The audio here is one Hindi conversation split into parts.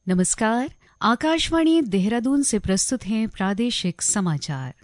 नमस्कार, आकाशवाणी देहरादून से प्रस्तुत हैं प्रादेशिक समाचार।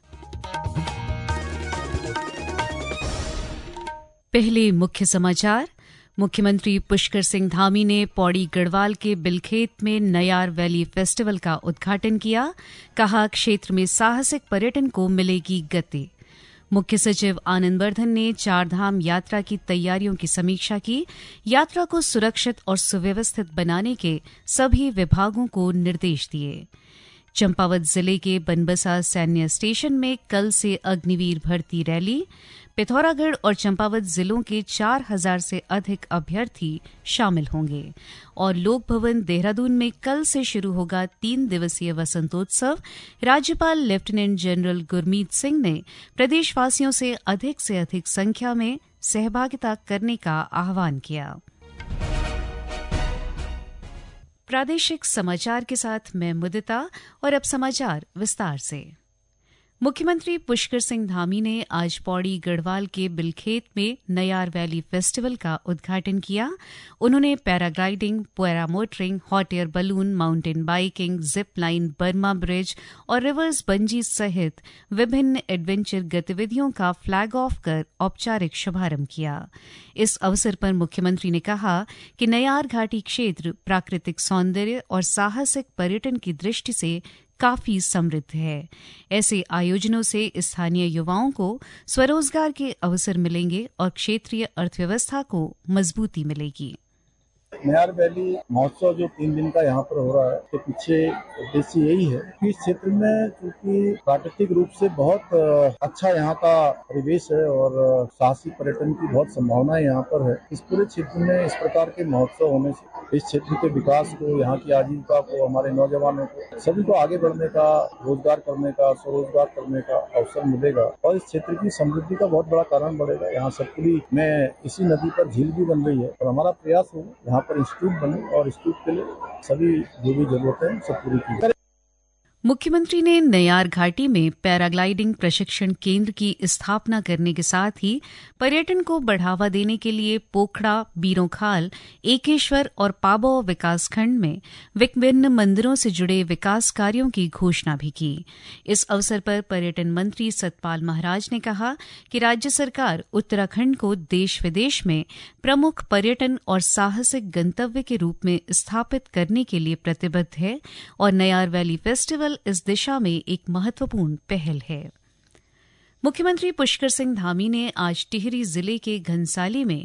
पहले मुख्य समाचार। मुख्यमंत्री पुष्कर सिंह धामी ने पौड़ी गढ़वाल के बिलखेत में नयार वैली फेस्टिवल का उद्घाटन किया। कहा, क्षेत्र में साहसिक पर्यटन को मिलेगी गति। मुख्य सचिव आनंद वर्धन ने चारधाम यात्रा की तैयारियों की समीक्षा की। यात्रा को सुरक्षित और सुव्यवस्थित बनाने के सभी विभागों को निर्देश दिए। चंपावत जिले के बनबसा सैन्य स्टेशन में कल से अग्निवीर भर्ती रैली। पिथौरागढ़ और चंपावत जिलों के 4000 से अधिक अभ्यर्थी शामिल होंगे। और लोक भवन देहरादून में कल से शुरू होगा 3 दिवसीय वसंतोत्सव। राज्यपाल लेफ्टिनेंट जनरल गुरमीत सिंह ने प्रदेशवासियों से अधिक संख्या में सहभागिता करने का आह्वान किया। प्रादेशिक समाचार के साथ मैं मुदिता और अब समाचार विस्तार से। मुख्यमंत्री पुष्कर सिंह धामी ने आज पौड़ी गढ़वाल के बिलखेत में नयार वैली फेस्टिवल का उद्घाटन किया। उन्होंने paragliding, paramotoring, hot air balloon, mountain biking, zip line, Burma bridge और रिवर्स बंजी सहित विभिन्न एडवेंचर गतिविधियों का फ्लैग ऑफ कर औपचारिक शुभारंभ किया। इस अवसर पर मुख्यमंत्री ने कहा कि नयार घाटी क्षेत्र प्राकृतिक सौंदर्य और साहसिक पर्यटन की दृष्टि से काफी समृद्ध है। ऐसे आयोजनों से स्थानीय युवाओं को स्वरोजगार के अवसर मिलेंगे और क्षेत्रीय अर्थव्यवस्था को मजबूती मिलेगी। नयार वैली महोत्सव जो 3 दिन का यहाँ पर हो रहा है, तो पीछे उद्देश्य यही है कि इस क्षेत्र में क्योंकि प्राकृतिक रूप से बहुत अच्छा यहाँ का परिवेश है और साहसिक पर्यटन की बहुत संभावनाएं यहाँ पर है। इस पूरे क्षेत्र में इस प्रकार के महोत्सव होने से इस क्षेत्र के विकास को, यहाँ की आजीविका को, हमारे नौजवानों को, सभी को आगे बढ़ने का, रोजगार करने का, स्वरोजगार करने का अवसर मिलेगा और इस क्षेत्र की समृद्धि का बहुत बड़ा कारण बढ़ेगा। यहाँ सतपुली में इसी नदी पर झील भी बन रही है और हमारा प्रयास होगा यहाँ पर इंस्टीट्यूट बने और इंस्टीट्यूट के लिए सभी जो भी जरूरतें हैं सब पूरी की जाए। मुख्यमंत्री ने नयार घाटी में पैराग्लाइडिंग प्रशिक्षण केंद्र की स्थापना करने के साथ ही पर्यटन को बढ़ावा देने के लिए पोखड़ा, बीरोंखाल, एकेश्वर और पाबौ विकासखंड में विभिन्न मंदिरों से जुड़े विकास कार्यों की घोषणा भी की। इस अवसर पर पर्यटन मंत्री सतपाल महाराज ने कहा कि राज्य सरकार उत्तराखंड को देश विदेश में प्रमुख पर्यटन और साहसिक गंतव्य के रूप में स्थापित करने के लिए प्रतिबद्ध है और नयार वैली फेस्टिवल इस दिशा में एक महत्वपूर्ण पहल है। मुख्यमंत्री पुष्कर सिंह धामी ने आज टिहरी जिले के घनसाली में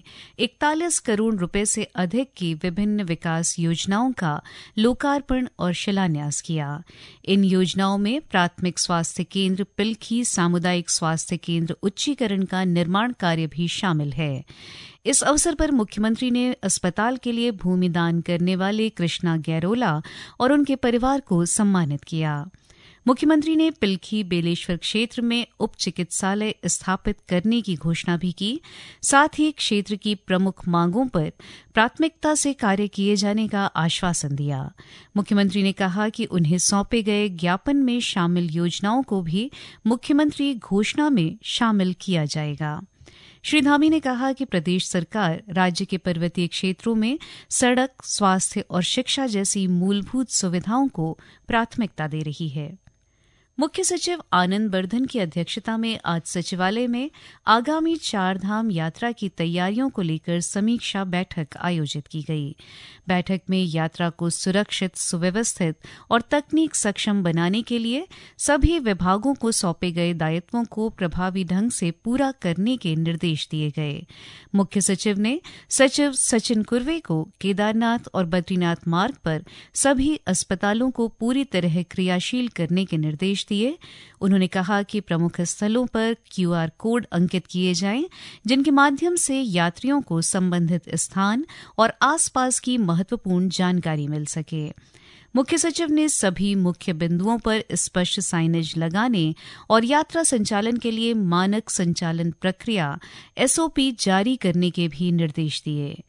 41 करोड़ रुपए से अधिक की विभिन्न विकास योजनाओं का लोकार्पण और शिलान्यास किया। इन योजनाओं में प्राथमिक स्वास्थ्य केंद्र पिलखी सामुदायिक स्वास्थ्य केंद्र उच्चीकरण का निर्माण कार्य भी शामिल है। इस अवसर पर मुख्यमंत्री ने अस्पताल के लिए भूमि दान करने वाले कृष्णा गैरोला और उनके परिवार को सम्मानित किया। मुख्यमंत्री ने पिलखी बेलेश्वर क्षेत्र में उप चिकित्सालय स्थापित करने की घोषणा भी की। साथ ही क्षेत्र की प्रमुख मांगों पर प्राथमिकता से कार्य किए जाने का आश्वासन दिया। मुख्यमंत्री ने कहा कि उन्हें सौंपे गए ज्ञापन में शामिल योजनाओं को भी मुख्यमंत्री घोषणा में शामिल किया जाएगा। श्री धामी ने कहा कि प्रदेश सरकार राज्य के पर्वतीय क्षेत्रों में सड़क, स्वास्थ्य और शिक्षा जैसी मूलभूत सुविधाओं को प्राथमिकता दे रही है। मुख्य सचिव आनंद वर्धन की अध्यक्षता में आज सचिवालय में आगामी चारधाम यात्रा की तैयारियों को लेकर समीक्षा बैठक आयोजित की गई। बैठक में यात्रा को सुरक्षित, सुव्यवस्थित और तकनीक सक्षम बनाने के लिए सभी विभागों को सौंपे गए दायित्वों को प्रभावी ढंग से पूरा करने के निर्देश दिए गए। मुख्य सचिव ने सचिव सचिन कुर्वे को केदारनाथ और बद्रीनाथ मार्ग पर सभी अस्पतालों को पूरी तरह क्रियाशील करने के निर्देश दिए। उन्होंने कहा कि प्रमुख स्थलों पर QR कोड अंकित किए जाएं, जिनके माध्यम से यात्रियों को संबंधित स्थान और आसपास की महत्वपूर्ण जानकारी मिल सके। मुख्य सचिव ने सभी मुख्य बिंदुओं पर स्पष्ट साइनेज लगाने और यात्रा संचालन के लिए मानक संचालन प्रक्रिया SOP जारी करने के भी निर्देश दिए।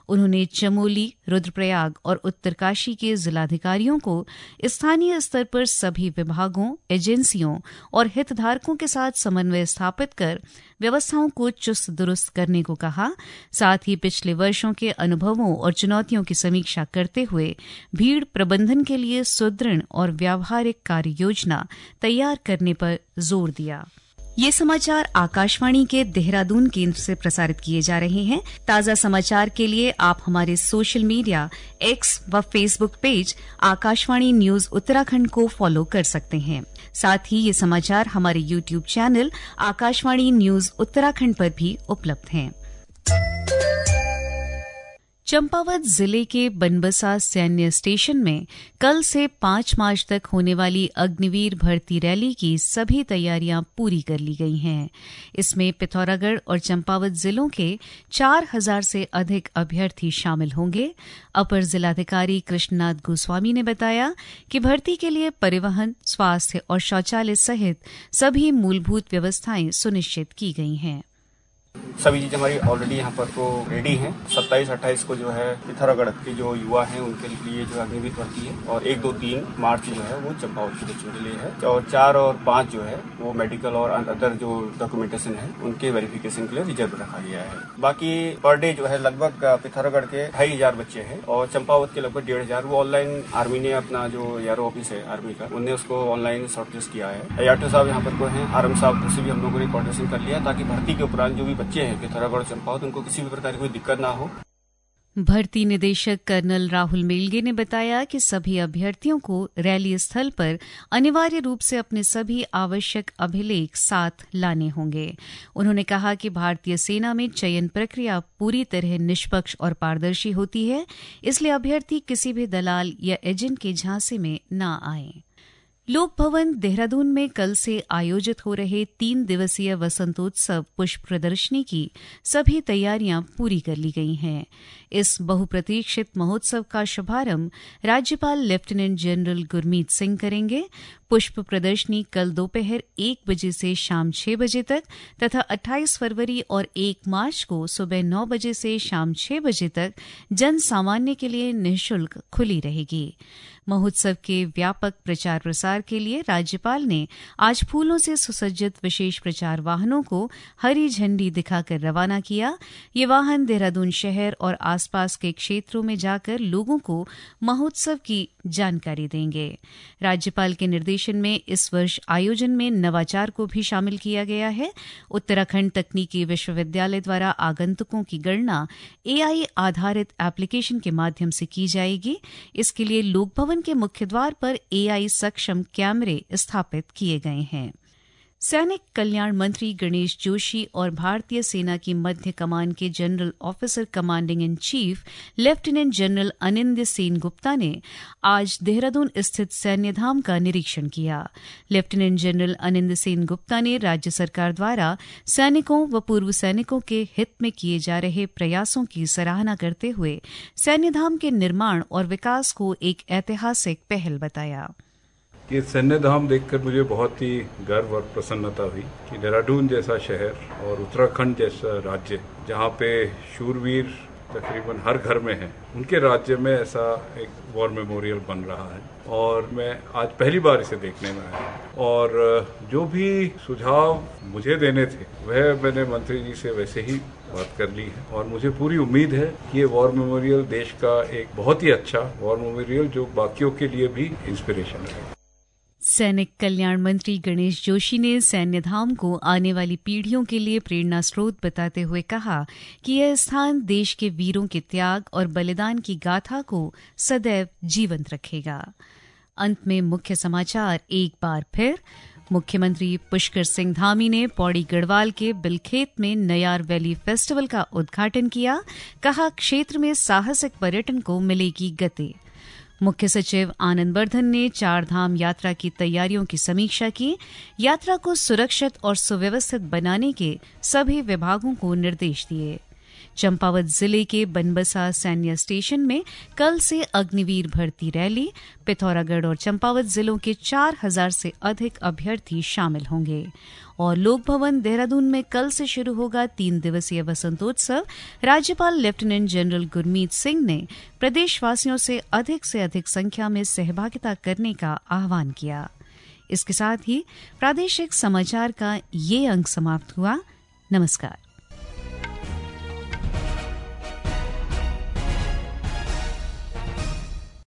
उन्होंने चमोली, रुद्रप्रयाग और उत्तरकाशी के जिलाधिकारियों को स्थानीय स्तर पर सभी विभागों, एजेंसियों और हितधारकों के साथ समन्वय स्थापित कर व्यवस्थाओं को चुस्त दुरुस्त करने को कहा। साथ ही पिछले वर्षों के अनुभवों और चुनौतियों की समीक्षा करते हुए भीड़ प्रबंधन के लिए सुदृढ़ और व्यावहारिक कार्य योजना तैयार करने पर जोर दिया। ये समाचार आकाशवाणी के देहरादून केंद्र से प्रसारित किए जा रहे हैं। ताजा समाचार के लिए आप हमारे सोशल मीडिया एक्स व Facebook page Akashvani news Uttarakhand को फॉलो कर सकते हैं। साथ ही ये समाचार हमारे YouTube channel Akashvani news Uttarakhand पर भी उपलब्ध हैं। चंपावत जिले के बनबसा सैन्य स्टेशन में कल से 5 मार्च तक होने वाली अग्निवीर भर्ती रैली की सभी तैयारियां पूरी कर ली गई हैं। इसमें पिथौरागढ़ और चंपावत जिलों के 4000 से अधिक अभ्यर्थी शामिल होंगे। अपर जिलाधिकारी कृष्णनाथ गोस्वामी ने बताया कि भर्ती के लिए परिवहन, स्वास्थ्य और शौचालय सहित सभी मूलभूत व्यवस्थाएं सुनिश्चित की गई हैं। सभी चीज़ हमारी ऑलरेडी यहाँ पर तो रेडी हैं। 27-28 को जो है पिथौरागढ़ के जो युवा हैं उनके लिए जो अग्निवीर भर्ती है और 1, 2, 3 मार्च जो है वो चंपावत के लिए है और 4 और 5 जो है वो मेडिकल और अदर जो डॉक्यूमेंटेशन है उनके वेरिफिकेशन के लिए रिजर्व रखा गया है। बाकी पर डे जो है लगभग पिथौरागढ़ के 2500 बच्चे हैं और चंपावत के लगभग 1500 वो ऑनलाइन आर्मी ने अपना जो यारो ऑफिस है आर्मी का उन्होंने उसको ऑनलाइन शॉर्टलिस्ट किया है। याटो साहब यहाँ पर कोई हैं, आरम साहब से भी हम लोगों ने कोऑर्डिनेशन कर लिया ताकि भर्ती के उपरांत जो भी बच्चे हैं पिथौरागढ़ चंपावत उनको किसी भी प्रकार की कोई दिक्कत ना हो। भर्ती निदेशक कर्नल राहुल मेलगे ने बताया कि सभी अभ्यर्थियों को रैली स्थल पर अनिवार्य रूप से अपने सभी आवश्यक अभिलेख साथ लाने होंगे। उन्होंने कहा कि भारतीय सेना में चयन प्रक्रिया पूरी तरह निष्पक्ष और पारदर्शी होती है, इसलिए अभ्यर्थी किसी भी दलाल या एजेंट के झांसे में न आए। लोक भवन देहरादून में कल से आयोजित हो रहे 3 दिवसीय वसंतोत्सव पुष्प प्रदर्शनी की सभी तैयारियां पूरी कर ली गई हैं। इस बहुप्रतीक्षित महोत्सव का शुभारंभ राज्यपाल लेफ्टिनेंट जनरल गुरमीत सिंह करेंगे। पुष्प प्रदर्शनी कल दोपहर 1 बजे से शाम 6 बजे तक तथा 28 फरवरी और 1 मार्च को सुबह 9 बजे से शाम 6 बजे तक जन सामान्य के लिए निःशुल्क खुली रहेगी। महोत्सव के व्यापक प्रचार प्रसार के लिए राज्यपाल ने आज फूलों से सुसज्जित विशेष प्रचार वाहनों को हरी झंडी दिखाकर रवाना किया। ये वाहन देहरादून शहर और आसपास के क्षेत्रों में जाकर लोगों को महोत्सव की जानकारी देंगे। राज्यपाल के निर्देशन में इस वर्ष आयोजन में नवाचार को भी शामिल किया गया है। उत्तराखंड तकनीकी विश्वविद्यालय द्वारा आगंतुकों की गणना AI आधारित एप्लीकेशन के माध्यम से की जाएगी। इसके लिए लोक भवन के मुख्य द्वार पर AI सक्षम कैमरे स्थापित किए गए हैं। सैनिक कल्याण मंत्री गणेश जोशी और भारतीय सेना की मध्य कमान के general officer commanding in chief lieutenant general Anindya Sen Gupta ने आज देहरादून स्थित सैन्य धाम का निरीक्षण किया। लेफ्टिनेंट जनरल अनिंद्य सेन गुप्ता ने राज्य सरकार द्वारा सैनिकों व पूर्व सैनिकों के हित में किए जा रहे प्रयासों की सराहना करते हुए सैन्य धाम के निर्माण और विकास को एक ऐतिहासिक पहल बताया। ये सैन्य धाम देखकर मुझे बहुत ही गर्व और प्रसन्नता हुई कि देहरादून जैसा शहर और उत्तराखंड जैसा राज्य जहाँ पे शूरवीर तकरीबन हर घर में हैं, उनके राज्य में ऐसा एक वॉर मेमोरियल बन रहा है और मैं आज पहली बार इसे देखने में आया और जो भी सुझाव मुझे देने थे वह मैंने मंत्री जी से वैसे ही बात कर ली है और मुझे पूरी उम्मीद है कि ये वॉर मेमोरियल देश का एक बहुत ही अच्छा वॉर मेमोरियल जो बाकियों के लिए भी इंस्पिरेशन है। सैनिक कल्याण मंत्री गणेश जोशी ने सैन्य धाम को आने वाली पीढ़ियों के लिए प्रेरणा स्रोत बताते हुए कहा कि यह स्थान देश के वीरों के त्याग और बलिदान की गाथा को सदैव जीवंत रखेगा। अंत में मुख्य समाचार एक बार फिर। मुख्यमंत्री पुष्कर सिंह धामी ने पौड़ी गढ़वाल के बिलखेत में नयार वैली फेस्टिवल का उद्घाटन किया। कहा, क्षेत्र में साहसिक पर्यटन को मिलेगी गति। मुख्य सचिव आनंद वर्धन ने 4 धाम यात्रा की तैयारियों की समीक्षा की। यात्रा को सुरक्षित और सुव्यवस्थित बनाने के सभी विभागों को निर्देश दिए। चंपावत जिले के बनबसा सैन्य स्टेशन में कल से अग्निवीर भर्ती रैली, पिथौरागढ़ और चंपावत जिलों के 4000 से अधिक अभ्यर्थी शामिल होंगे। और लोक भवन देहरादून में कल से शुरू होगा 3 दिवसीय वसंतोत्सव। राज्यपाल लेफ्टिनेंट जनरल गुरमीत सिंह ने प्रदेशवासियों से अधिक संख्या में सहभागिता करने का आह्वान किया। इसके साथ ही प्रादेशिक समाचार का ये अंक समाप्त हुआ। नमस्कार।